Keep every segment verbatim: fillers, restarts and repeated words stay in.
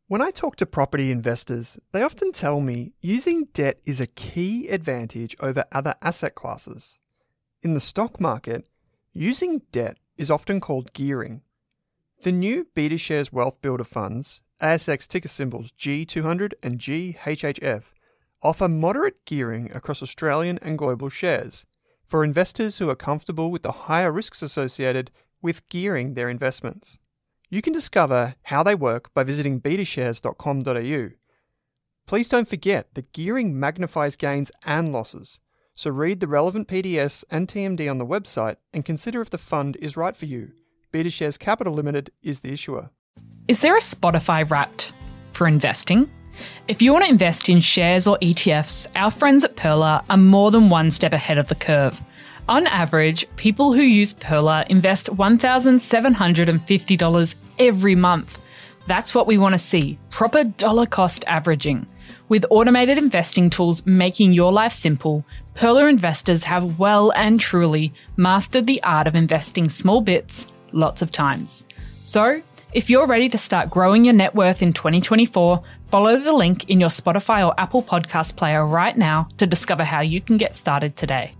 When I talk to property investors, they often tell me using debt is a key advantage over other asset classes. In the stock market, using debt is often called gearing. The new BetaShares Wealth Builder funds, A S X ticker symbols G two hundred and G H H F, offer moderate gearing across Australian and global shares for investors who are comfortable with the higher risks associated with gearing their investments. You can discover how they work by visiting beta shares dot com dot a u. Please don't forget that gearing magnifies gains and losses, so read the relevant P D S and T M D on the website and consider if the fund is right for you. BetaShares Capital Limited is the issuer. Is there a Spotify Wrapped for investing? If you want to invest in shares or E T Fs, our friends at Pearler are more than one step ahead of the curve. On average, people who use Pearler invest one thousand seven hundred fifty dollars every month. That's what we want to see, proper dollar cost averaging. With automated investing tools making your life simple, Pearler investors have well and truly mastered the art of investing small bits, lots of times. So, if you're ready to start growing your net worth in twenty twenty-four, follow the link in your Spotify or Apple podcast player right now to discover how you can get started today.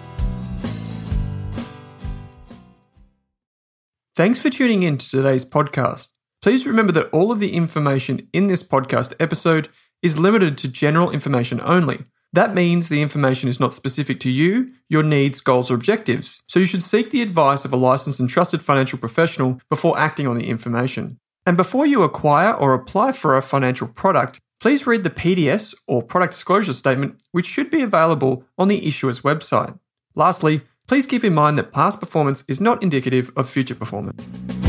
Thanks for tuning in to today's podcast. Please remember that all of the information in this podcast episode is limited to general information only. That means the information is not specific to you, your needs, goals, or objectives, so you should seek the advice of a licensed and trusted financial professional before acting on the information. And before you acquire or apply for a financial product, please read the P D S or product disclosure statement, which should be available on the issuer's website. Lastly, please keep in mind that past performance is not indicative of future performance.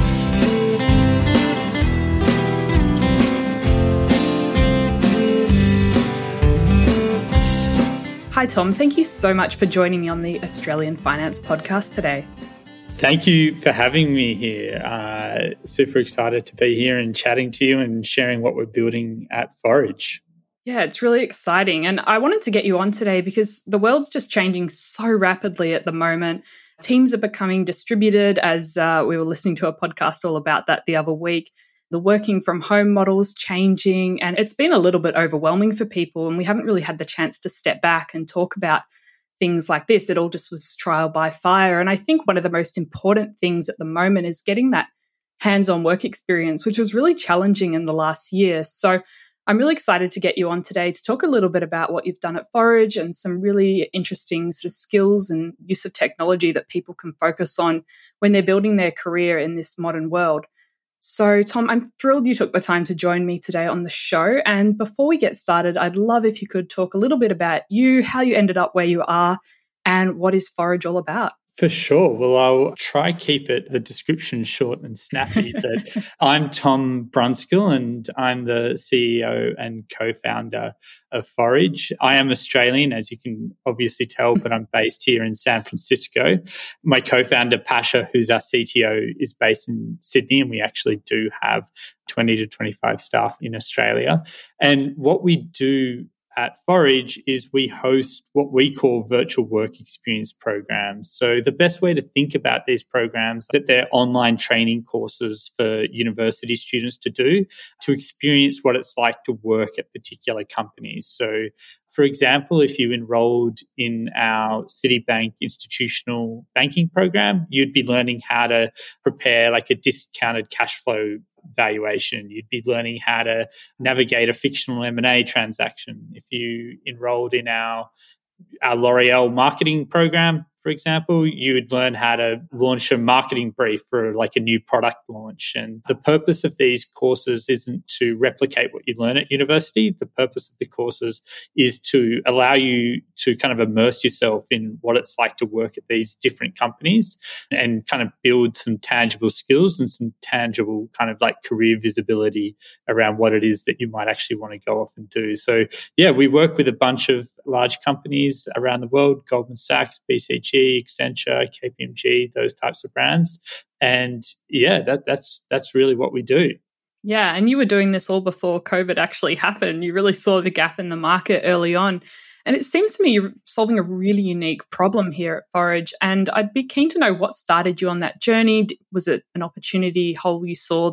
Hi, Tom. Thank you so much for joining me on the Australian Finance Podcast today. Thank you for having me here. Uh, super excited to be here and chatting to you and sharing what we're building at Forage. Yeah, it's really exciting. And I wanted to get you on today because the world's just changing so rapidly at the moment. Teams are becoming distributed, as uh, we were listening to a podcast all about that the other week. The working from home model's changing, and it's been a little bit overwhelming for people, and we haven't really had the chance to step back and talk about things like this. It all just was trial by fire. And I think one of the most important things at the moment is getting that hands-on work experience, which was really challenging in the last year. So I'm really excited to get you on today to talk a little bit about what you've done at Forage and some really interesting sort of skills and use of technology that people can focus on when they're building their career in this modern world. So, Tom, I'm thrilled you took the time to join me today on the show. And before we get started, I'd love if you could talk a little bit about you, how you ended up where you are, and what is Forage all about. For sure. Well, I'll try keep it the description short and snappy. That I'm Tom Brunskill and I'm the C E O and co-founder of Forage. I am Australian, as you can obviously tell, but I'm based here in San Francisco. My co-founder, Pasha, who's our C T O, is based in Sydney, and we actually do have twenty to twenty-five staff in Australia. And what we do at Forage is we host what we call virtual work experience programs. So the best way to think about these programs, that they're online training courses for university students to do to experience what it's like to work at particular companies. So for example, if you enrolled in our Citibank institutional banking program, you'd be learning how to prepare like a discounted cash flow valuation. You'd be learning how to navigate a fictional M and A transaction. If you enrolled in our our L'Oreal marketing program, for example, you would learn how to launch a marketing brief for like a new product launch. And the purpose of these courses isn't to replicate what you learn at university. The purpose of the courses is to allow you to kind of immerse yourself in what it's like to work at these different companies and kind of build some tangible skills and some tangible kind of like career visibility around what it is that you might actually want to go off and do. So yeah, we work with a bunch of large companies around the world, Goldman Sachs, B C G, Accenture, K P M G, those types of brands. And yeah, that, that's that's really what we do. Yeah, and you were doing this all before COVID actually happened. You really saw the gap in the market early on. And it seems to me you're solving a really unique problem here at Forage. And I'd be keen to know what started you on that journey. Was it an opportunity hole you saw that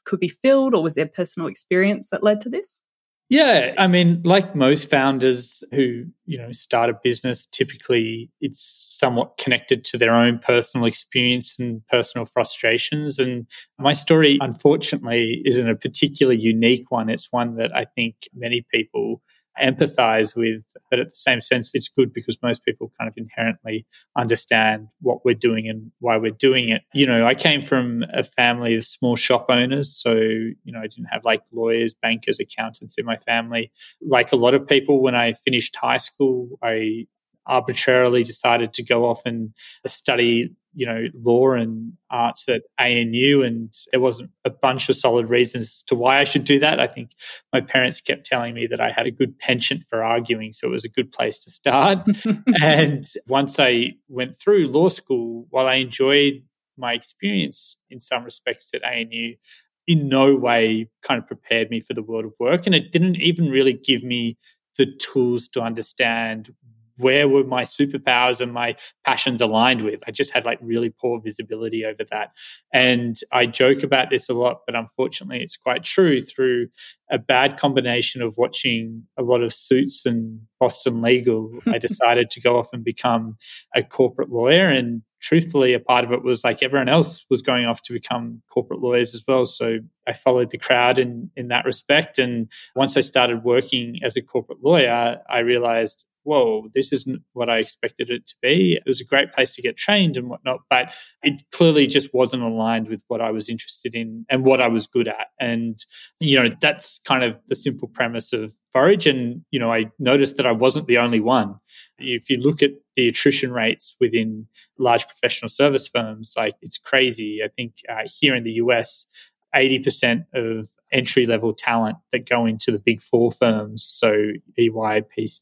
could be filled, or was there personal experience that led to this? Yeah, I mean, like most founders who, you know, start a business, typically it's somewhat connected to their own personal experience and personal frustrations. And my story, unfortunately, isn't a particularly unique one. It's one that I think many people empathize with, but at the same sense, it's good because most people kind of inherently understand what we're doing and why we're doing it. You know, I came from a family of small shop owners, so, you know, I didn't have like lawyers, bankers, accountants in my family. Like a lot of people, when I finished high school, I arbitrarily decided to go off and study, you know, law and arts at A N U, and there wasn't a bunch of solid reasons as to why I should do that. I think my parents kept telling me that I had a good penchant for arguing, so it was a good place to start. And once I went through law school, while I enjoyed my experience in some respects at A N U, in no way kind of prepared me for the world of work, and it didn't even really give me the tools to understand where were my superpowers and my passions aligned with. I just had like really poor visibility over that. And I joke about this a lot, but unfortunately it's quite true. Through a bad combination of watching a lot of Suits and Boston Legal, I decided to go off and become a corporate lawyer. And truthfully, a part of it was like everyone else was going off to become corporate lawyers as well. So I followed the crowd in, in that respect. And once I started working as a corporate lawyer, I realized, whoa, this isn't what I expected it to be. It was a great place to get trained and whatnot, but it clearly just wasn't aligned with what I was interested in and what I was good at. And, you know, that's kind of the simple premise of Forage. And, you know, I noticed that I wasn't the only one. If you look at the attrition rates within large professional service firms, like it's crazy. I think uh, here in the U S, eighty percent of entry-level talent that go into the big four firms, so E Y,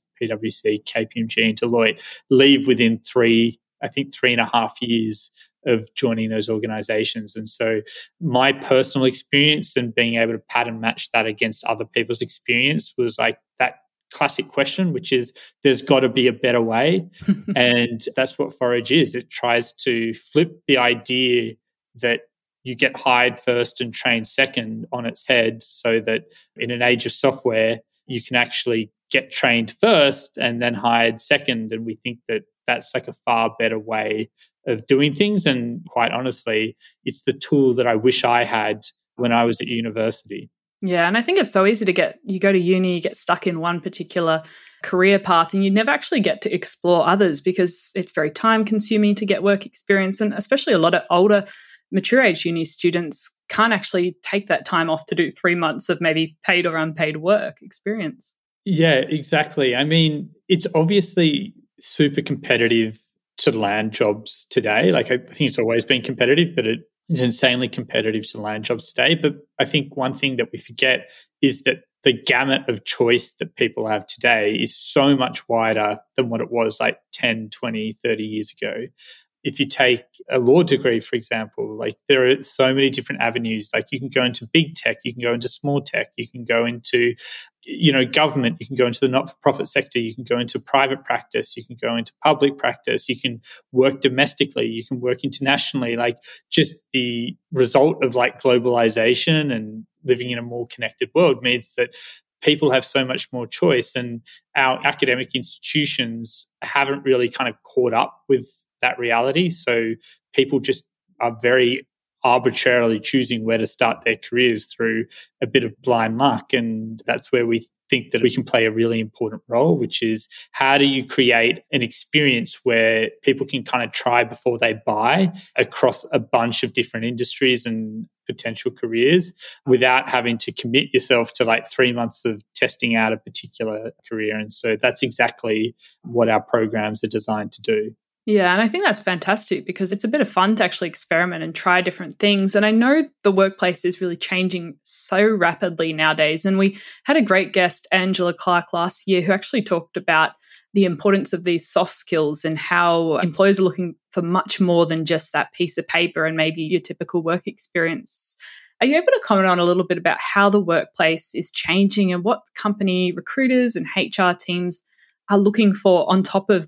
PwC, K P M G and Deloitte, leave within three, I think three and a half years of joining those organizations. And so my personal experience and being able to pattern match that against other people's experience was like that classic question, which is there's got to be a better way. And that's what Forage is. It tries to flip the idea that you get hired first and trained second on its head, so that in an age of software, you can actually get trained first and then hired second. And we think that that's like a far better way of doing things. And quite honestly, it's the tool that I wish I had when I was at university. Yeah, and I think it's so easy to get, you go to uni, you get stuck in one particular career path and you never actually get to explore others because it's very time consuming to get work experience. And especially a lot of older mature age uni students can't actually take that time off to do three months of maybe paid or unpaid work experience. Yeah, exactly. I mean, it's obviously super competitive to land jobs today. Like I think it's always been competitive, but it's insanely competitive to land jobs today. But I think one thing that we forget is that the gamut of choice that people have today is so much wider than what it was like ten, twenty, thirty years ago. If you take a law degree, for example, like there are so many different avenues. Like you can go into big tech, you can go into small tech, you can go into, you know, government, you can go into the not-for-profit sector, you can go into private practice, you can go into public practice, you can work domestically, you can work internationally. Like just the result of like globalization and living in a more connected world means that people have so much more choice, and our academic institutions haven't really kind of caught up with that reality. So people just are very arbitrarily choosing where to start their careers through a bit of blind luck. And that's where we think that we can play a really important role, which is how do you create an experience where people can kind of try before they buy across a bunch of different industries and potential careers without having to commit yourself to like three months of testing out a particular career. And so that's exactly what our programs are designed to do. Yeah, and I think that's fantastic because it's a bit of fun to actually experiment and try different things. And I know the workplace is really changing so rapidly nowadays. And we had a great guest, Angela Clark, last year, who actually talked about the importance of these soft skills and how employers are looking for much more than just that piece of paper and maybe your typical work experience. Are you able to comment on a little bit about how the workplace is changing and what company recruiters and H R teams are looking for on top of that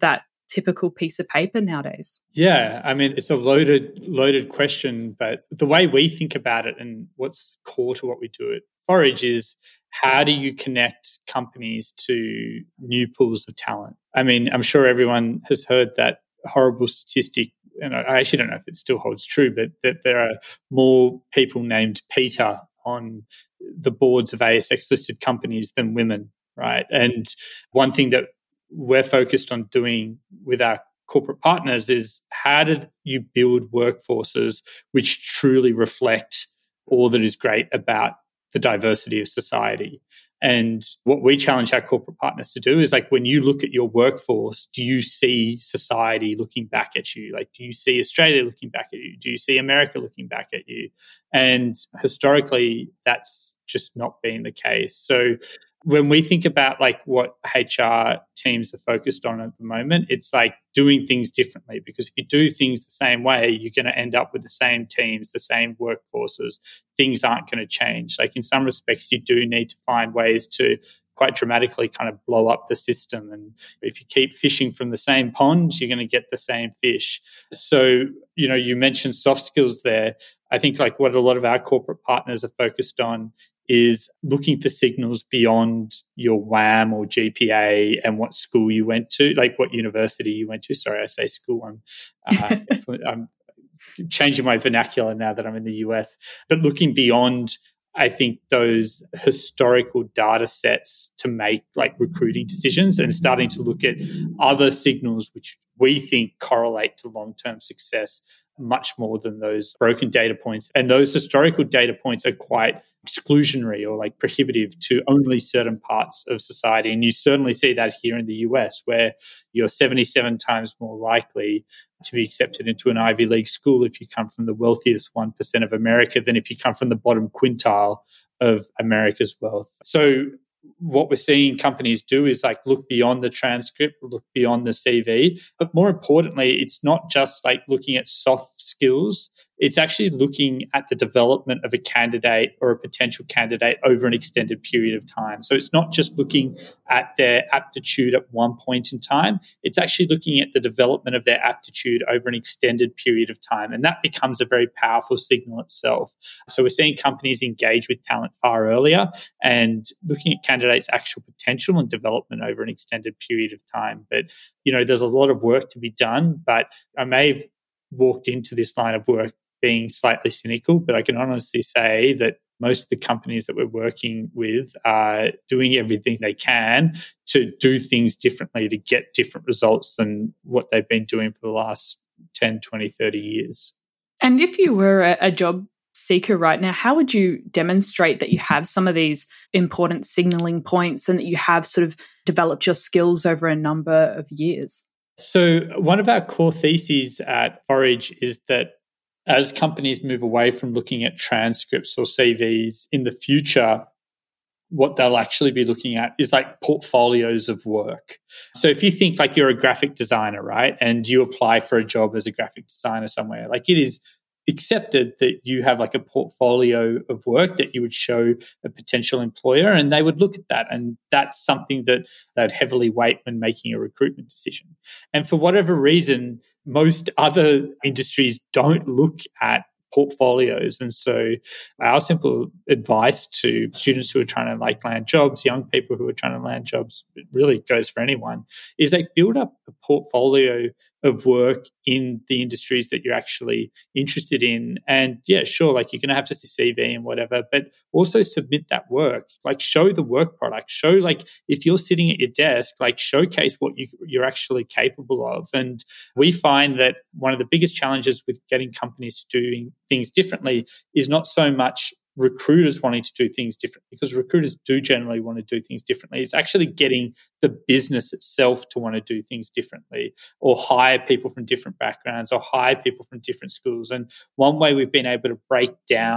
typical piece of paper nowadays? Yeah, I mean, it's a loaded, loaded question, but the way we think about it and what's core to what we do at Forage is how do you connect companies to new pools of talent? I mean, I'm sure everyone has heard that horrible statistic, and I actually don't know if it still holds true, but that there are more people named Peter on the boards of A S X-listed companies than women, right? And one thing that we're focused on doing with our corporate partners is how do you build workforces which truly reflect all that is great about the diversity of society. And what we challenge our corporate partners to do is, like, when you look at your workforce, do you see society looking back at you? Like, do you see Australia looking back at you? Do you see America looking back at you? And historically, that's just not been the case. So when we think about like what H R teams are focused on at the moment, it's like doing things differently, because if you do things the same way, you're going to end up with the same teams, the same workforces. Things aren't going to change. Like, in some respects, you do need to find ways to quite dramatically kind of blow up the system. And if you keep fishing from the same pond, you're going to get the same fish. So, you know, you mentioned soft skills there. I think like what a lot of our corporate partners are focused on is looking for signals beyond your W A M or G P A and what school you went to, like what university you went to. Sorry, I say school. I'm, uh, I'm changing my vernacular now that I'm in the U S. But looking beyond, I think, those historical data sets to make like recruiting decisions and starting to look at other signals which we think correlate to long-term success much more than those broken data points. And those historical data points are quite exclusionary or like prohibitive to only certain parts of society. And you certainly see that here in the U S, where you're seventy-seven times more likely to be accepted into an Ivy League school if you come from the wealthiest one percent of America than if you come from the bottom quintile of America's wealth. So what we're seeing companies do is like look beyond the transcript, look beyond the C V. But more importantly, it's not just like looking at soft skills. It's actually looking at the development of a candidate or a potential candidate over an extended period of time. So it's not just looking at their aptitude at one point in time. It's actually looking at the development of their aptitude over an extended period of time. And that becomes a very powerful signal itself. So we're seeing companies engage with talent far earlier and looking at candidates' actual potential and development over an extended period of time. But, you know, there's a lot of work to be done, but I may have walked into this line of work being slightly cynical, but I can honestly say that most of the companies that we're working with are doing everything they can to do things differently to get different results than what they've been doing for the last ten, twenty, thirty years. And if you were a, a job seeker right now, how would you demonstrate that you have some of these important signaling points and that you have sort of developed your skills over a number of years? So one of our core theses at Forage is that as companies move away from looking at transcripts or C Vs in the future, what they'll actually be looking at is like portfolios of work. So if you think like you're a graphic designer, right, and you apply for a job as a graphic designer somewhere, like it is accepted that you have like a portfolio of work that you would show a potential employer, and they would look at that. And that's something that they'd heavily weight when making a recruitment decision. And for whatever reason, most other industries don't look at portfolios. And so our simple advice to students who are trying to like land jobs, young people who are trying to land jobs, it really goes for anyone, is like build up a portfolio of work in the industries that you're actually interested in. And yeah, sure, like you're going to have to see C V and whatever, but also submit that work, like show the work product, show like if you're sitting at your desk, like showcase what you, you're actually capable of. And we find that one of the biggest challenges with getting companies to doing things differently is not so much recruiters wanting to do things differently, because recruiters do generally want to do things differently. It's actually getting the business itself to want to do things differently, or hire people from different backgrounds, or hire people from different schools. And one way we've been able to break down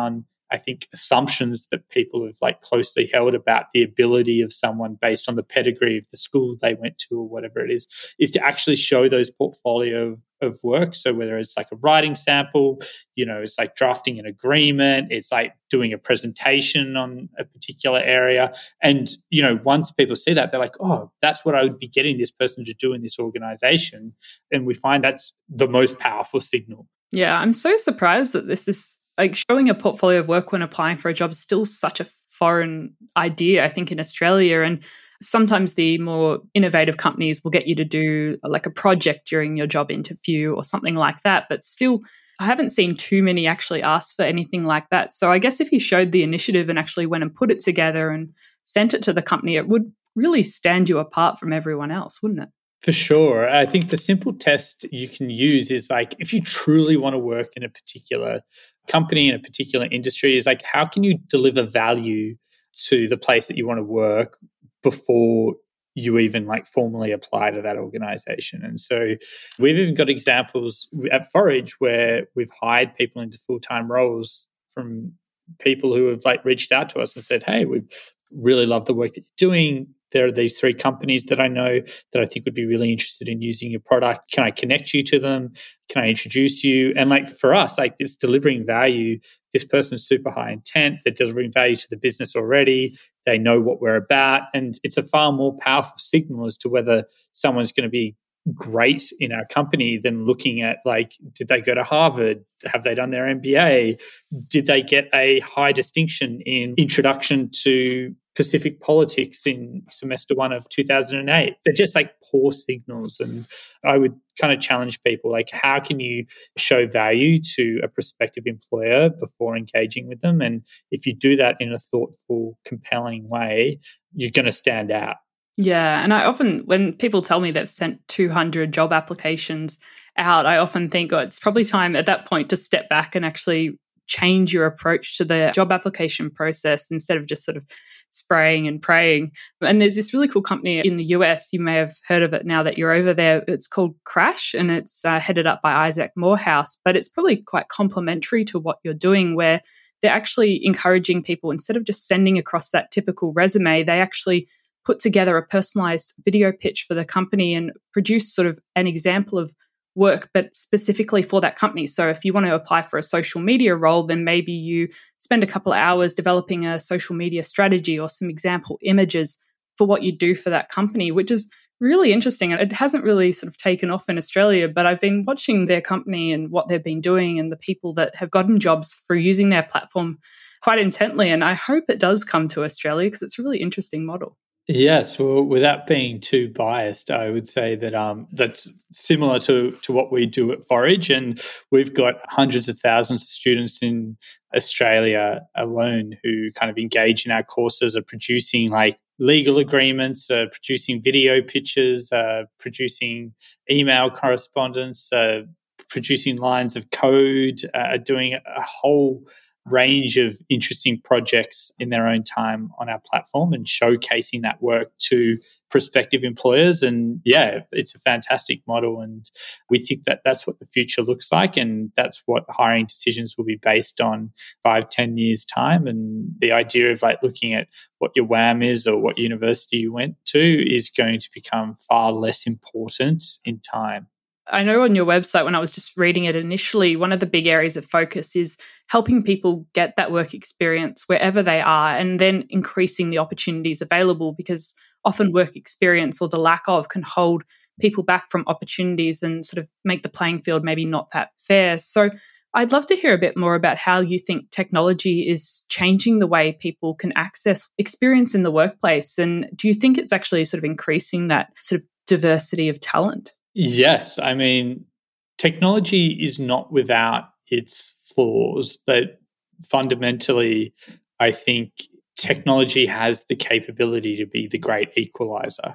I think, assumptions that people have like closely held about the ability of someone based on the pedigree of the school they went to or whatever it is, is to actually show those portfolio of work. So whether it's like a writing sample, you know, it's like drafting an agreement, it's like doing a presentation on a particular area. And, you know, once people see that, they're like, oh, that's what I would be getting this person to do in this organization. And we find that's the most powerful signal. Yeah, I'm so surprised that this is like showing a portfolio of work when applying for a job is still such a foreign idea, I think, in Australia. And sometimes the more innovative companies will get you to do like a project during your job interview or something like that. But still, I haven't seen too many actually ask for anything like that. So I guess if you showed the initiative and actually went and put it together and sent it to the company, it would really stand you apart from everyone else, wouldn't it? For sure. I think the simple test you can use is like, if you truly want to work in a particular company, in a particular industry, is like, how can you deliver value to the place that you want to work before you even like formally apply to that organization? And so we've even got examples at Forage where we've hired people into full-time roles from people who have like reached out to us and said, hey, we really love the work that you're doing. There are these three companies that I know that I think would be really interested in using your product. Can I connect you to them? Can I introduce you? And like for us, like it's delivering value. This person's super high intent. They're delivering value to the business already. They know what we're about. And it's a far more powerful signal as to whether someone's going to be great in our company than looking at like, did they go to Harvard? Have they done their M B A? Did they get a high distinction in introduction to Pacific politics in semester one of two thousand eight? They're just like poor signals. And I would kind of challenge people, like, how can you show value to a prospective employer before engaging with them? And if you do that in a thoughtful, compelling way, you're going to stand out. Yeah. And I often, when people tell me they've sent two hundred job applications out, I often think, oh, it's probably time at that point to step back and actually change your approach to the job application process instead of just sort of spraying and praying. And there's this really cool company in the U S, you may have heard of it now that you're over there. It's called Crash, and it's uh, headed up by Isaac Morehouse, but it's probably quite complementary to what you're doing, where they're actually encouraging people, instead of just sending across that typical resume, they actually put together a personalized video pitch for the company and produce sort of an example of work, but specifically for that company. So if you want to apply for a social media role, then maybe you spend a couple of hours developing a social media strategy or some example images for what you do for that company, which is really interesting. And it hasn't really sort of taken off in Australia, but I've been watching their company and what they've been doing and the people that have gotten jobs for using their platform quite intently. And I hope it does come to Australia because it's a really interesting model. Yes, well, without being too biased, I would say that um, that's similar to, to what we do at Forage, and we've got hundreds of thousands of students in Australia alone who kind of engage in our courses, are producing like legal agreements, uh, producing video pitches, uh, producing email correspondence, uh, producing lines of code, uh, doing a whole range of interesting projects in their own time on our platform and showcasing that work to prospective employers. And yeah, it's a fantastic model. And we think that that's what the future looks like. And that's what hiring decisions will be based on five, ten years time. And the idea of like looking at what your W A M is or what university you went to is going to become far less important in time. I know on your website, when I was just reading it initially, one of the big areas of focus is helping people get that work experience wherever they are, and then increasing the opportunities available, because often work experience or the lack of can hold people back from opportunities and sort of make the playing field maybe not that fair. So I'd love to hear a bit more about how you think technology is changing the way people can access experience in the workplace. And do you think it's actually sort of increasing that sort of diversity of talent? Yes. I mean, technology is not without its flaws, but fundamentally, I think technology has the capability to be the great equalizer.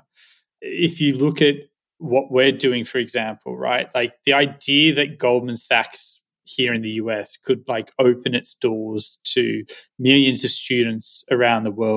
If you look at what we're doing, for example, right, like the idea that Goldman Sachs here in the U S could like open its doors to millions of students around the world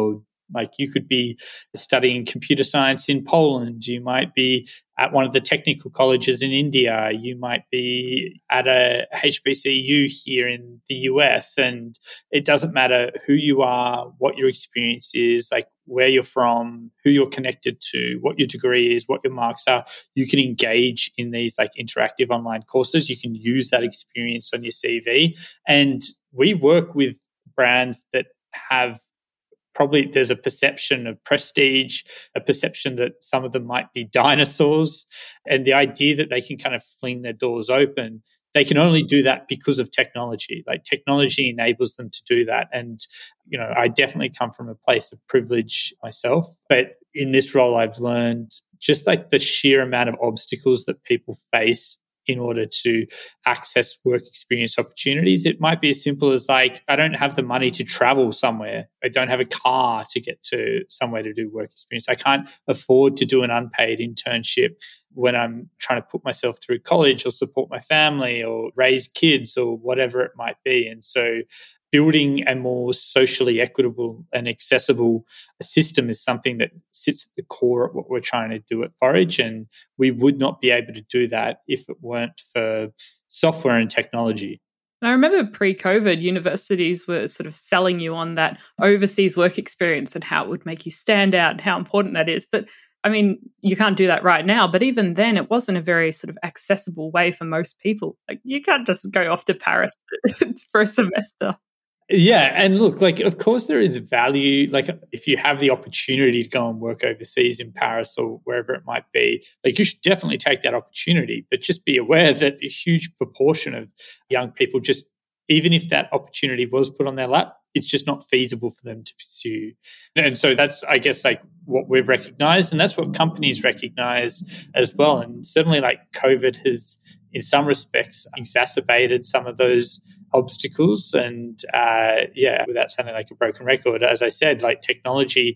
Like you could be studying computer science in Poland. You might be at one of the technical colleges in India. You might be at a H B C U here in the U S. And it doesn't matter who you are, what your experience is, like where you're from, who you're connected to, what your degree is, what your marks are. You can engage in these like interactive online courses. You can use that experience on your C V. And we work with brands that have probably there's a perception of prestige, a perception that some of them might be dinosaurs, and the idea that they can kind of fling their doors open. They can only do that because of technology. Like technology enables them to do that. And, you know, I definitely come from a place of privilege myself, but in this role, I've learned just like the sheer amount of obstacles that people face in order to access work experience opportunities. It might be as simple as like, I don't have the money to travel somewhere. I don't have a car to get to somewhere to do work experience. I can't afford to do an unpaid internship when I'm trying to put myself through college or support my family or raise kids or whatever it might be. And so building a more socially equitable and accessible system is something that sits at the core of what we're trying to do at Forage. And we would not be able to do that if it weren't for software and technology. I remember pre-COVID, universities were sort of selling you on that overseas work experience and how it would make you stand out and how important that is. But I mean, you can't do that right now, but even then it wasn't a very sort of accessible way for most people. Like you can't just go off to Paris for a semester. Yeah. And look, like, of course there is value. Like if you have the opportunity to go and work overseas in Paris or wherever it might be, like you should definitely take that opportunity, but just be aware that a huge proportion of young people just, even if that opportunity was put on their lap, it's just not feasible for them to pursue. And so that's, I guess, like what we've recognized, and that's what companies recognize as well. And certainly like COVID has, in some respects, exacerbated some of those obstacles. And uh, yeah, without sounding like a broken record, as I said, like technology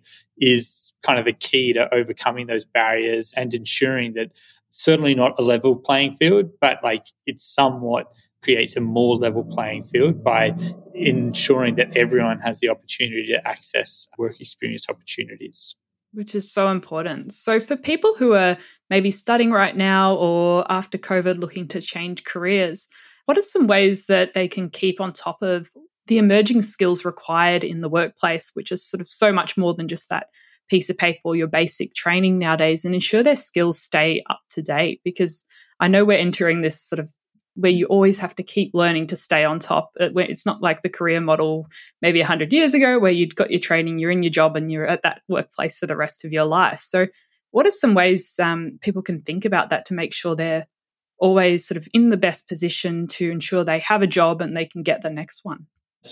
is kind of the key to overcoming those barriers and ensuring that certainly not a level playing field, but like it somewhat creates a more level playing field by ensuring that everyone has the opportunity to access work experience opportunities. Which is so important. So for people who are maybe studying right now or after COVID looking to change careers, what are some ways that they can keep on top of the emerging skills required in the workplace, which is sort of so much more than just that piece of paper or your basic training nowadays, and ensure their skills stay up to date? Because I know we're entering this sort of where you always have to keep learning to stay on top. It's not like the career model maybe one hundred years ago where you'd got your training, you're in your job and you're at that workplace for the rest of your life. So what are some ways um, people can think about that to make sure they're always sort of in the best position to ensure they have a job and they can get the next one?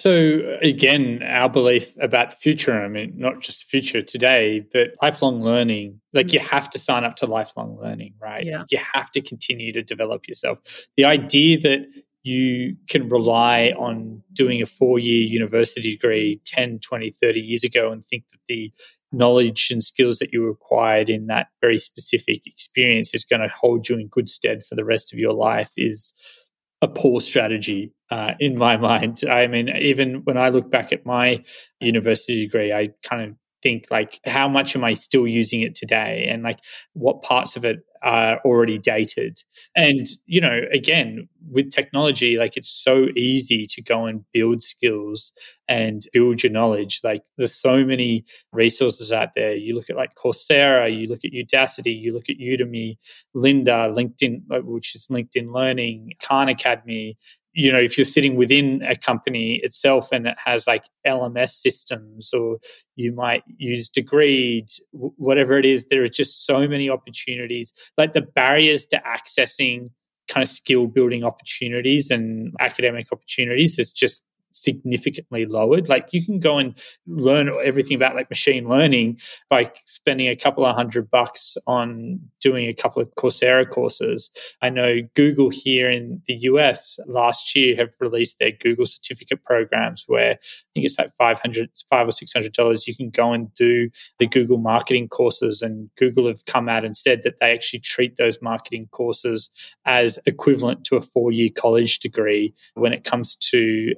So again, our belief about the future, I mean, not just the future today, but lifelong learning, like mm. you have to sign up to lifelong learning, right? Yeah. You have to continue to develop yourself. The idea that you can rely on doing a four-year university degree ten, twenty, thirty years ago and think that the knowledge and skills that you acquired in that very specific experience is going to hold you in good stead for the rest of your life is a poor strategy uh, in my mind. I mean, even when I look back at my university degree, I kind of think like, how much am I still using it today? And like, what parts of it are already dated? And, you know, again, with technology, like it's so easy to go and build skills and build your knowledge. Like there's so many resources out there. You look at like Coursera, you look at Udacity, you look at Udemy, Lynda, LinkedIn, which is LinkedIn Learning, Khan Academy. You know, if you're sitting within a company itself and it has like L M S systems, or you might use Degreed, whatever it is, there are just so many opportunities. Like the barriers to accessing kind of skill building opportunities and academic opportunities is just significantly lowered. Like you can go and learn everything about like machine learning by spending a couple of hundred bucks on doing a couple of Coursera courses. I know Google here in the U S last year have released their Google certificate programs where I think it's like five hundred, five or six hundred dollars. You can go and do the Google marketing courses, and Google have come out and said that they actually treat those marketing courses as equivalent to a four-year college degree when it comes to the employment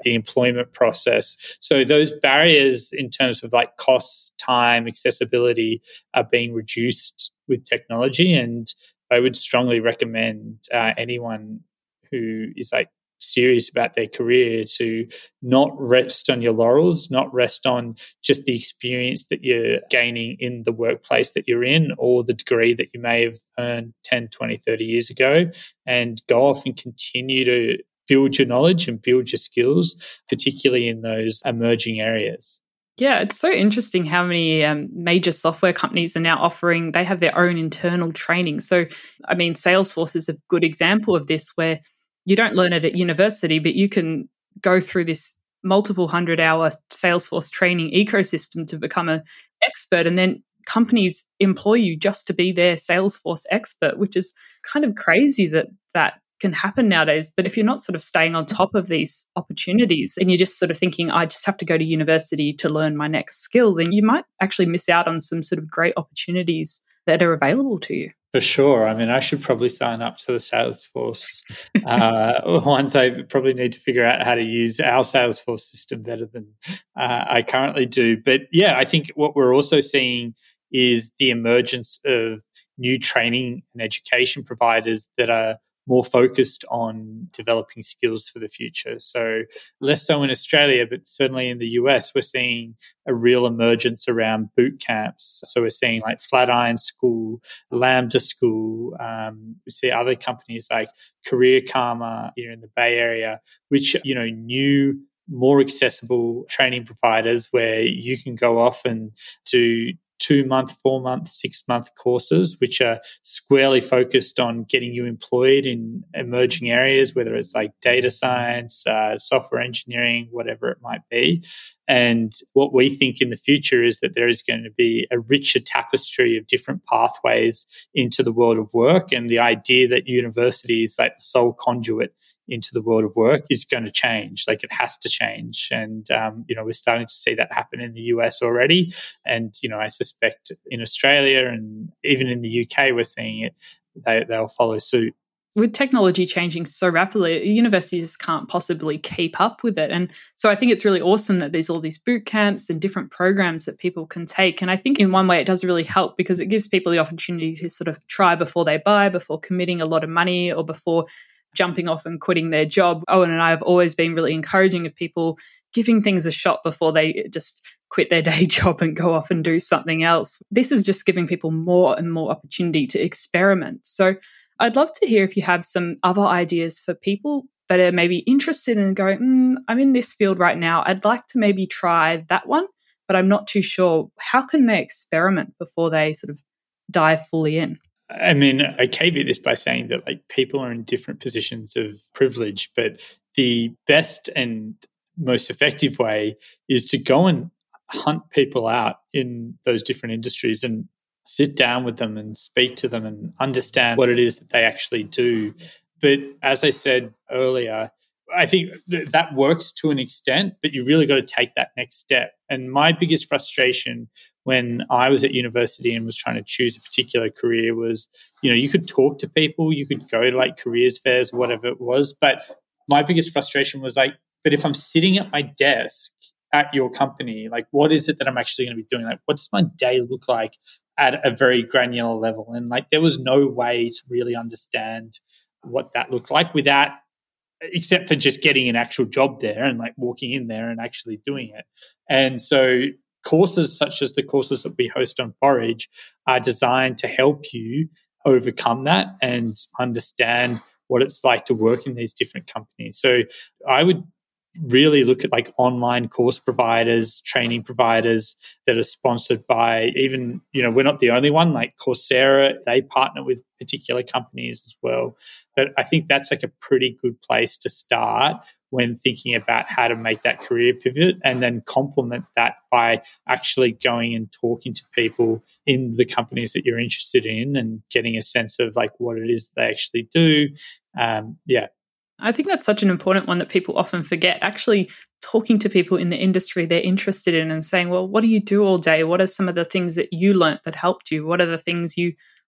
employment process. So those barriers in terms of like cost, time, accessibility are being reduced with technology. And I would strongly recommend uh, anyone who is like serious about their career to not rest on your laurels, not rest on just the experience that you're gaining in the workplace that you're in or the degree that you may have earned ten, twenty, thirty years ago, and go off and continue to build your knowledge and build your skills, particularly in those emerging areas. Yeah, it's so interesting how many um, major software companies are now offering, they have their own internal training. So, I mean, Salesforce is a good example of this, where you don't learn it at university, but you can go through this multiple hundred hour Salesforce training ecosystem to become an expert. And then companies employ you just to be their Salesforce expert, which is kind of crazy that that can happen nowadays. But if you're not sort of staying on top of these opportunities and you're just sort of thinking, I just have to go to university to learn my next skill, then you might actually miss out on some sort of great opportunities that are available to you. For sure. I mean, I should probably sign up to the Salesforce uh, ones. I probably need to figure out how to use our Salesforce system better than uh, I currently do. But yeah, I think what we're also seeing is the emergence of new training and education providers that are more focused on developing skills for the future. So less so in Australia, but certainly in the U S, we're seeing a real emergence around boot camps. So we're seeing like Flatiron School, Lambda School. Um, we see other companies like Career Karma here in the Bay Area, which, you know, new, more accessible training providers where you can go off and do two-month, four-month, six-month courses, which are squarely focused on getting you employed in emerging areas, whether it's like data science, uh, software engineering, whatever it might be. And what we think in the future is that there is going to be a richer tapestry of different pathways into the world of work. And the idea that university is like the sole conduit into the world of work is going to change. Like, it has to change. And, um, you know, we're starting to see that happen in the U S already. And, you know, I suspect in Australia and even in the U K, we're seeing it, they, they'll follow suit. With technology changing so rapidly, universities can't possibly keep up with it. And so I think it's really awesome that there's all these boot camps and different programs that people can take. And I think in one way it does really help because it gives people the opportunity to sort of try before they buy, before committing a lot of money or before jumping off and quitting their job. Owen and I have always been really encouraging of people giving things a shot before they just quit their day job and go off and do something else. This is just giving people more and more opportunity to experiment. So I'd love to hear if you have some other ideas for people that are maybe interested in going, mm, I'm in this field right now. I'd like to maybe try that one, but I'm not too sure. How can they experiment before they sort of dive fully in? I mean, I caveat this by saying that like people are in different positions of privilege, but the best and most effective way is to go and hunt people out in those different industries and sit down with them and speak to them and understand what it is that they actually do. But as I said earlier, I think th- that works to an extent, but you really got to take that next step. And my biggest frustration when I was at university and was trying to choose a particular career was, you know, you could talk to people, you could go to like careers fairs, whatever it was. But my biggest frustration was like, but if I'm sitting at my desk at your company, like what is it that I'm actually going to be doing? Like, what does my day look like at a very granular level? And like, there was no way to really understand what that looked like without, except for just getting an actual job there and like walking in there and actually doing it. And so courses such as the courses that we host on Forage are designed to help you overcome that and understand what it's like to work in these different companies. So I would really look at like online course providers, training providers that are sponsored by even, you know, we're not the only one, like Coursera, they partner with particular companies as well. But I think that's like a pretty good place to start when thinking about how to make that career pivot, and then complement that by actually going and talking to people in the companies that you're interested in and getting a sense of like what it is they actually do. Um, yeah. I think that's such an important one that people often forget, actually talking to people in the industry they're interested in and saying, well, what do you do all day? What are some of the things that you learnt that helped you? What are the things you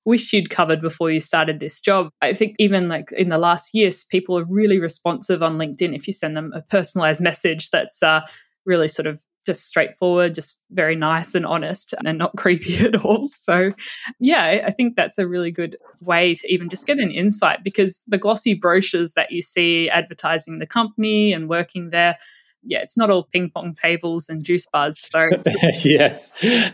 wish you'd covered before you started this job? I think even like in the last years, people are really responsive on LinkedIn if you send them a personalized message that's uh, really sort of just straightforward, just very nice and honest and not creepy at all. So yeah, I think that's a really good way to even just get an insight, because the glossy brochures that you see advertising the company and working there, yeah, it's not all ping pong tables and juice bars. So yes,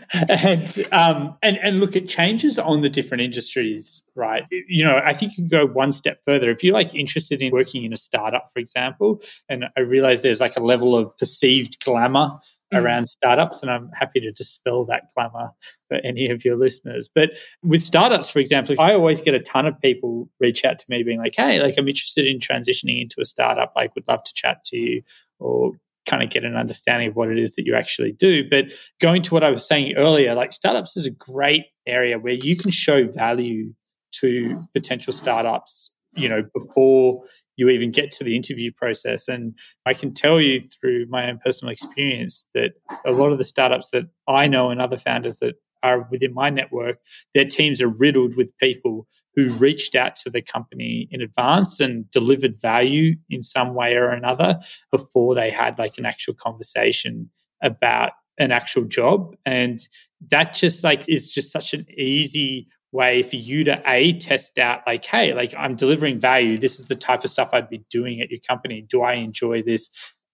and um, and and look, it changes on the different industries, right? You know, I think you can go one step further. If you're like interested in working in a startup, for example, and I realize there's like a level of perceived glamour around startups, and I'm happy to dispel that glamour for any of your listeners. But with startups, for example, I always get a ton of people reach out to me being like, hey, like I'm interested in transitioning into a startup, like would love to chat to you or kind of get an understanding of what it is that you actually do. But going to what I was saying earlier, like startups is a great area where you can show value to potential startups, you know, before you even get to the interview process. And I can tell you through my own personal experience that a lot of the startups that I know and other founders that are within my network, their teams are riddled with people who reached out to the company in advance and delivered value in some way or another before they had like an actual conversation about an actual job. And that just like is just such an easy way for you to a test out like, hey, like I'm delivering value. This is the type of stuff I'd be doing at your company. Do I enjoy this?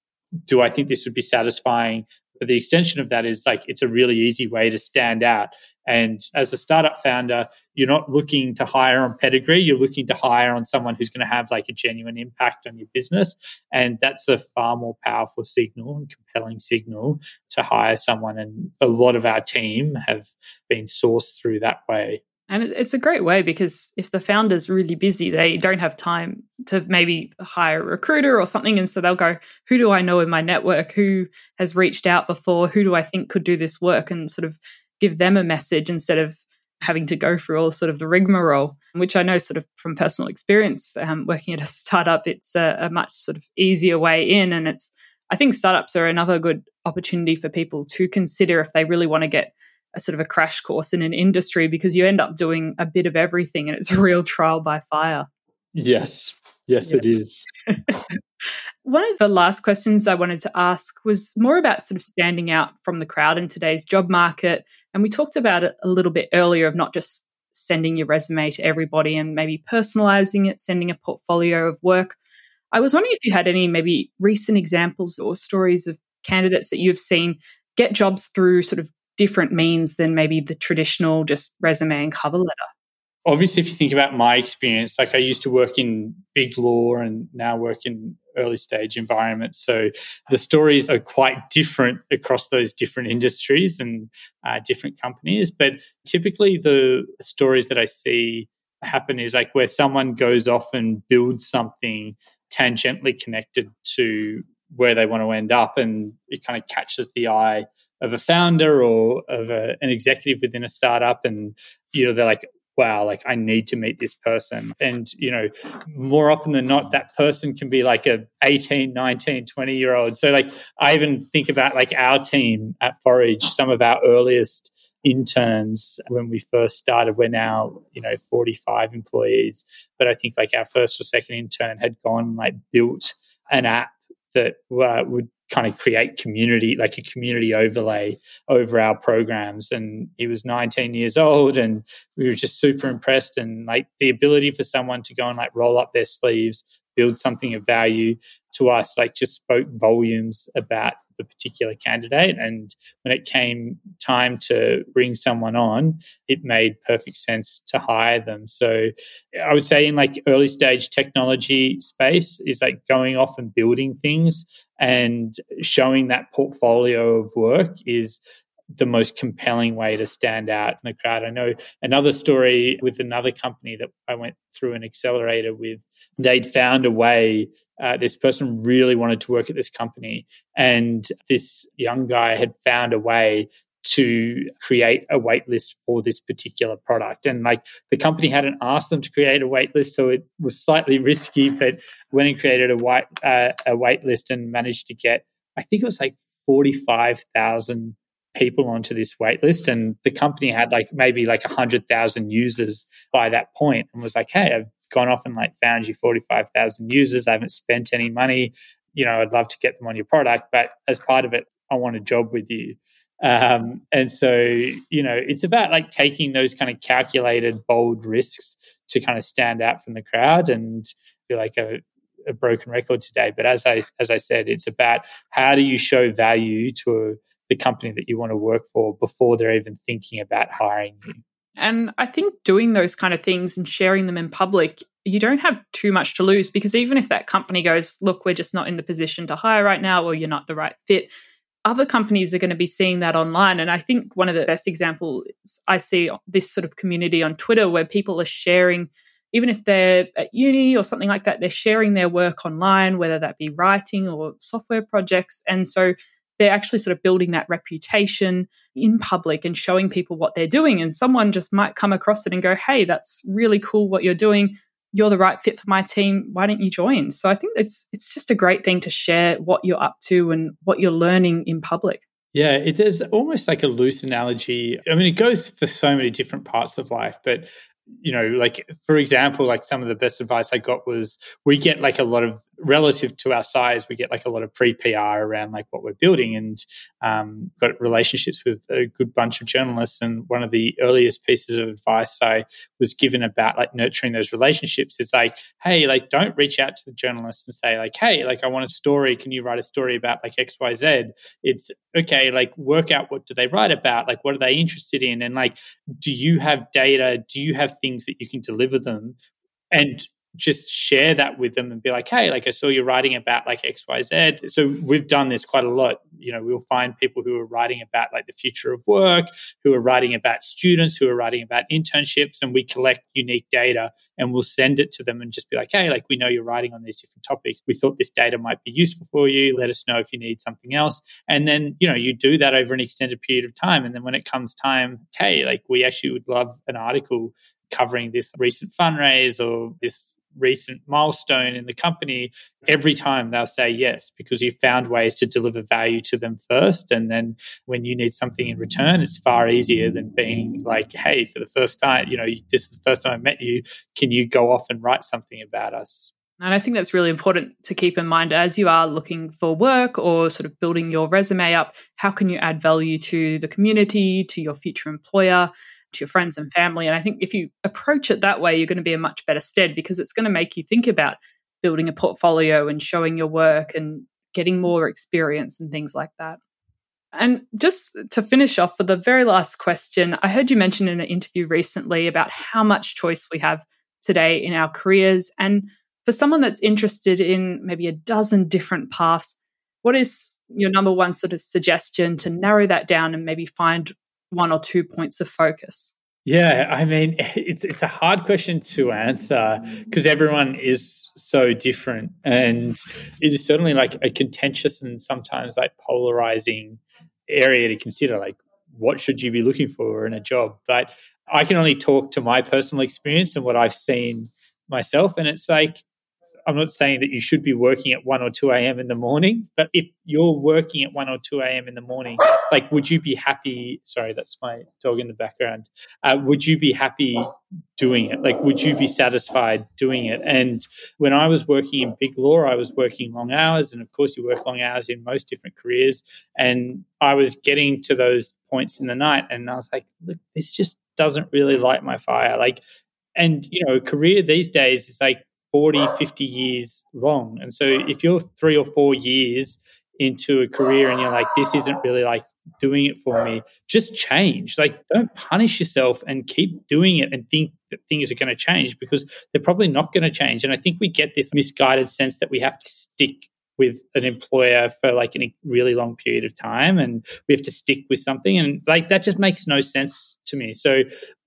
Do I think this would be satisfying? But the extension of that is like it's a really easy way to stand out. And as a startup founder, you're not looking to hire on pedigree. You're looking to hire on someone who's going to have like a genuine impact on your business. And that's a far more powerful signal and compelling signal to hire someone. And a lot of our team have been sourced through that way. And it's a great way, because if the founder's really busy, they don't have time to maybe hire a recruiter or something. And so they'll go, who do I know in my network? Who has reached out before? Who do I think could do this work? And sort of give them a message instead of having to go through all sort of the rigmarole, which I know sort of from personal experience, um, working at a startup, it's a, a much sort of easier way in. And it's, I think startups are another good opportunity for people to consider if they really want to get a sort of a crash course in an industry, because you end up doing a bit of everything and it's a real trial by fire. Yes. Yes, yeah. It is. One of the last questions I wanted to ask was more about sort of standing out from the crowd in today's job market. And we talked about it a little bit earlier of not just sending your resume to everybody and maybe personalizing it, sending a portfolio of work. I was wondering if you had any maybe recent examples or stories of candidates that you've seen get jobs through sort of different means than maybe the traditional just resume and cover letter. Obviously, if you think about my experience, like I used to work in big law and now work in early stage environments. So the stories are quite different across those different industries and uh, different companies. But typically the stories that I see happen is like where someone goes off and builds something tangentially connected to where they want to end up, and it kind of catches the eye of a founder or of a, an executive within a startup. And, you know, they're like, wow, like I need to meet this person. And, you know, more often than not, that person can be like a eighteen, nineteen, twenty year old. So like I even think about like our team at Forage, some of our earliest interns when we first started, we're now, you know, forty-five employees. But I think like our first or second intern had gone and like built an app that uh, would kind of create community, like a community overlay over our programs. And he was nineteen years old and we were just super impressed. And like the ability for someone to go and like roll up their sleeves, build something of value to us, like just spoke volumes about the particular candidate. And when it came time to bring someone on, it made perfect sense to hire them. So I would say in like early stage technology space is like going off and building things and showing that portfolio of work is the most compelling way to stand out in the crowd. I know another story with another company that I went through an accelerator with. They'd found a way, uh, this person really wanted to work at this company, and this young guy had found a way to create a wait list for this particular product. And like the company hadn't asked them to create a wait list, so it was slightly risky, but went and created a wait, uh, a wait list and managed to get, I think it was like forty-five thousand people onto this wait list. And the company had like maybe like one hundred thousand users by that point and was like, hey, I've gone off and like found you forty-five thousand users. I haven't spent any money. You know, I'd love to get them on your product, but as part of it, I want a job with you. Um, and so, you know, it's about like taking those kind of calculated, bold risks to kind of stand out from the crowd. And feel like a, a broken record today. But as I as I said, it's about how do you show value to a, the company that you want to work for before they're even thinking about hiring you. And I think doing those kind of things and sharing them in public, you don't have too much to lose, because even if that company goes, look, we're just not in the position to hire right now, or you're not the right fit, other companies are going to be seeing that online. And I think one of the best examples I see this sort of community on Twitter where people are sharing, even if they're at uni or something like that, they're sharing their work online, whether that be writing or software projects. And so they're actually sort of building that reputation in public and showing people what they're doing. And someone just might come across it and go, hey, that's really cool what you're doing. You're the right fit for my team. Why don't you join? So I think it's it's just a great thing to share what you're up to and what you're learning in public. Yeah, it is almost like a loose analogy. I mean, it goes for so many different parts of life, but you know, like, for example, like some of the best advice I got was we get like a lot of, relative to our size, we get like a lot of pre-P R around like what we're building, and um, got relationships with a good bunch of journalists. And one of the earliest pieces of advice I was given about like nurturing those relationships is like, hey, like don't reach out to the journalists and say like, hey, like I want a story. Can you write a story about like X, Y, Z? It's okay, like work out what do they write about? Like what are they interested in? And like, do you have data? Do you have things that you can deliver them? And just share that with them and be like, hey, like I saw you writing about like X, Y, Z. So we've done this quite a lot. You know, we'll find people who are writing about like the future of work, who are writing about students, who are writing about internships, and we collect unique data and we'll send it to them and just be like, hey, like we know you're writing on these different topics. We thought this data might be useful for you. Let us know if you need something else. And then, you know, you do that over an extended period of time. And then when it comes time, hey, like we actually would love an article covering this recent fundraise or this recent milestone in the company, every time they'll say yes, because you found ways to deliver value to them first. And then when you need something in return, it's far easier than being like, hey, for the first time, you know, this is the first time I met you. Can you go off and write something about us? And I think that's really important to keep in mind as you are looking for work or sort of building your resume up. How can you add value to the community, to your future employer, to your friends and family? And I think if you approach it that way, you're going to be in much better stead, because it's going to make you think about building a portfolio and showing your work and getting more experience and things like that. And just to finish off, for the very last question, I heard you mention in an interview recently about how much choice we have today in our careers. And for someone that's interested in maybe a dozen different paths, what is your number one sort of suggestion to narrow that down and maybe find one or two points of focus? Yeah, I mean, it's it's a hard question to answer because everyone is so different, and it is certainly like a contentious and sometimes like polarizing area to consider. Like, what should you be looking for in a job? But I can only talk to my personal experience and what I've seen myself, and it's like, I'm not saying that you should be working at one or two a.m. in the morning, but if you're working at one or two a.m. in the morning, like, would you be happy? Sorry, that's my dog in the background. Uh, would you be happy doing it? Like, would you be satisfied doing it? And when I was working in big law, I was working long hours. And of course, you work long hours in most different careers. And I was getting to those points in the night and I was like, look, this just doesn't really light my fire. Like, and, you know, a career these days is like forty, fifty years long. And so if you're three or four years into a career and you're like, this isn't really like doing it for me, just change. Like, don't punish yourself and keep doing it and think that things are going to change, because they're probably not going to change. And I think we get this misguided sense that we have to stick with an employer for like a really long period of time and we have to stick with something. And like, that just makes no sense to me. So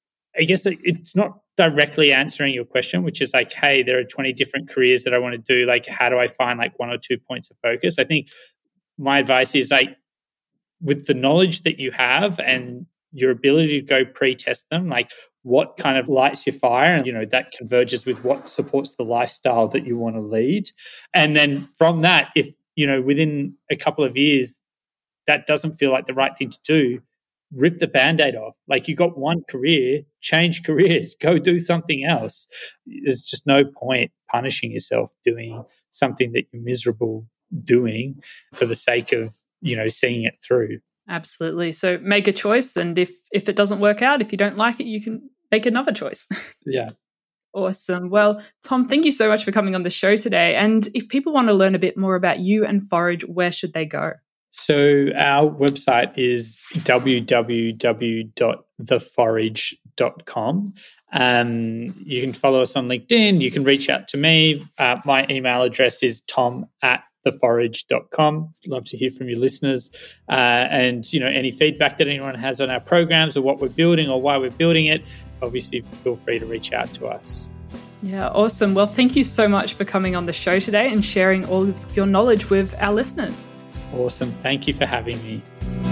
I guess it's not directly answering your question, which is like, hey, there are twenty different careers that I want to do. Like, how do I find like one or two points of focus? I think my advice is like, with the knowledge that you have and your ability to go pre-test them, like what kind of lights your fire, and, you know, that converges with what supports the lifestyle that you want to lead. And then from that, if, you know, within a couple of years, that doesn't feel like the right thing to do, rip the Band-Aid off. Like, you got one career, change careers, go do something else. There's just no point punishing yourself doing something that you're miserable doing for the sake of, you know, seeing it through. Absolutely. So make a choice. And if, if it doesn't work out, if you don't like it, you can make another choice. Yeah. Awesome. Well, Tom, thank you so much for coming on the show today. And if people want to learn a bit more about you and Forage, where should they go? So our website is w w w dot the forage dot com. Um, you can follow us on LinkedIn. You can reach out to me. Uh, my email address is tom at the forage dot com. Love to hear from your listeners. Uh, and, you know, any feedback that anyone has on our programs or what we're building or why we're building it, obviously feel free to reach out to us. Yeah, awesome. Well, thank you so much for coming on the show today and sharing all of your knowledge with our listeners. Awesome. Thank you for having me.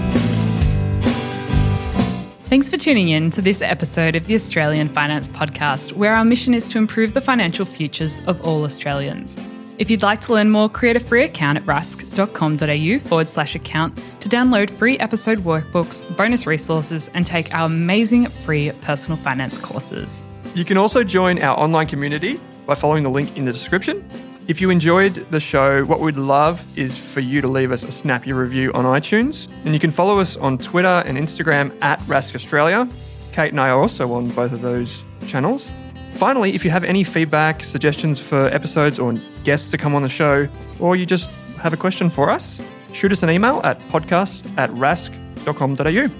Thanks for tuning in to this episode of the Australian Finance Podcast, where our mission is to improve the financial futures of all Australians. If you'd like to learn more, create a free account at rask.com.au forward slash account to download free episode workbooks, bonus resources, and take our amazing free personal finance courses. You can also join our online community by following the link in the description. If you enjoyed the show, what we'd love is for you to leave us a snappy review on iTunes. And you can follow us on Twitter and Instagram at Rask Australia. Kate and I are also on both of those channels. Finally, if you have any feedback, suggestions for episodes or guests to come on the show, or you just have a question for us, shoot us an email at podcast at rask dot com dot a u.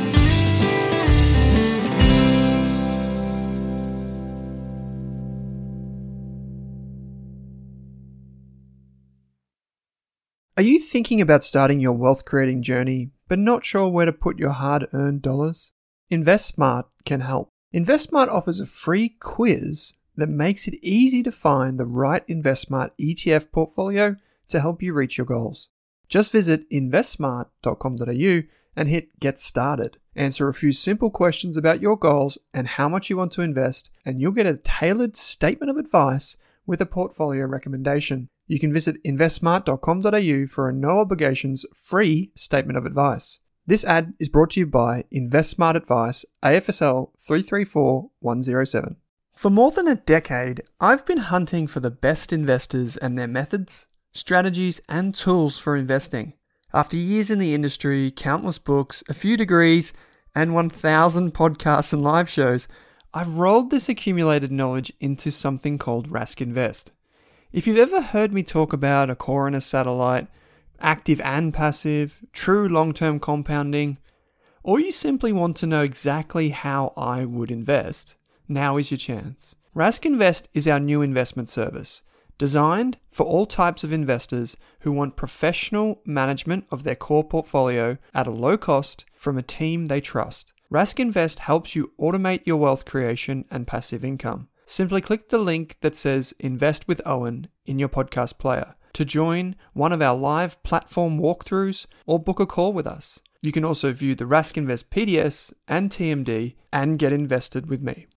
Are you thinking about starting your wealth creating journey, but not sure where to put your hard-earned dollars? InvestSmart can help. InvestSmart offers a free quiz that makes it easy to find the right InvestSmart E T F portfolio to help you reach your goals. Just visit invest smart dot com dot a u and hit Get Started. Answer a few simple questions about your goals and how much you want to invest, and you'll get a tailored statement of advice with a portfolio recommendation. You can visit invest smart dot com dot a u for a no-obligations free statement of advice. This ad is brought to you by InvestSmart Advice, A F S L three three four one zero seven. For more than a decade, I've been hunting for the best investors and their methods, strategies, and tools for investing. After years in the industry, countless books, a few degrees, and one thousand podcasts and live shows, I've rolled this accumulated knowledge into something called Rask Invest. If you've ever heard me talk about a core and a satellite, active and passive, true long-term compounding, or you simply want to know exactly how I would invest, now is your chance. Rask Invest is our new investment service, designed for all types of investors who want professional management of their core portfolio at a low cost from a team they trust. Rask Invest helps you automate your wealth creation and passive income. Simply click the link that says Invest with Owen in your podcast player to join one of our live platform walkthroughs or book a call with us. You can also view the Rask Invest P D S and T M D and get invested with me.